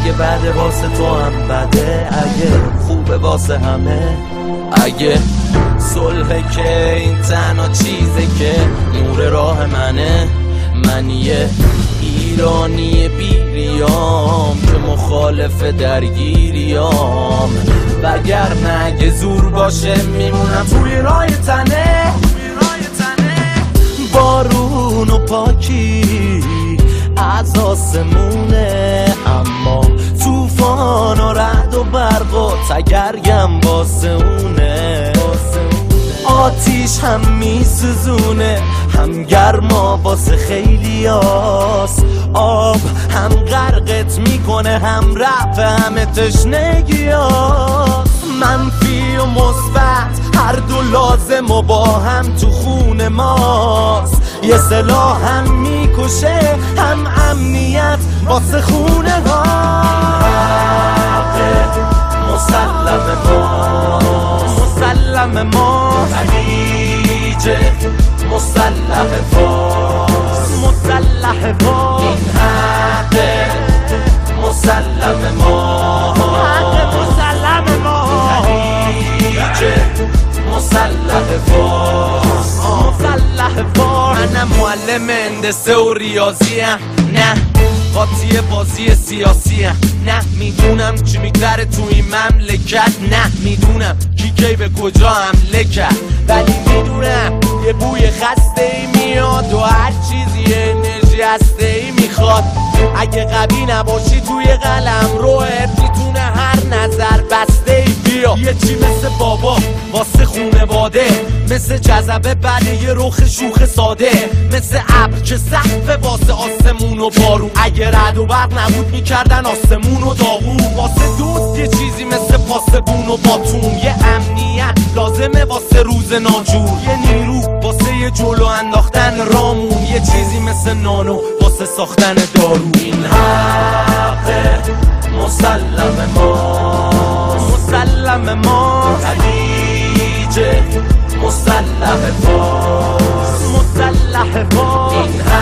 اگه بده واسه تو هم بده، اگه خوبه واسه همه، اگه صلحه که این تنها چیزه که نور راه منه. من یه ایرانی بیریام که مخالف درگیریام، وگرنه اگه زور باشه میمونم توی راه تنه. بارون و پاکی از آسمونه، اما توفان و رعد و برق و تگرگم واسه اونه. آتیش هم میسوزونه، هم گرما واسه خیلی هاست، آب هم غرقت میکنه، هم رفع همه تشنگی هاست. منفی و مثبت هر دو لازم و با هم تو خون ماست. یه سلاح هم میکشه، هم امنیت واسه خونه ها. مسلم ما، مسلم ما، خلیج مسلح فارس، مسلح فارس. این حق مسلم ما، حق مسلم ما، خلیج مسلح فارس، مسلح فارس. منم معلم هندسه و ریاضیم، نه قاطی بازی سیاسی هم. نه میدونم چی میگذره تو این مملکت، نه میدونم کی به کجا حمله کرد، ولی میدونم یه بوی خسته ای میاد و هر چیزی انرژی هسته ای میخواد. اگه قوی نباشی توی قلم روحت میتونه هر نظر بسته ای بیا. یه چی مثل بابا واسه خونواده، مثل جذبه بعد یه رخ شوخ ساده، مثل ابر که سقف واسه آسمون و بارون. اگه رعد و برق نبود میکردن آسمون و داغون. واسه دوست یه چیزی مثل پاسبون و باتون، یه امنیت لازمه واسه روز ناجور، یه نیرو واسه یه جلو انداختن رامون، یه چیزی مثل نانو واسه ساختن دارو. این حق مسلم ما، مسلم ما، خلیج مسلح فارس، مسلح فارس. این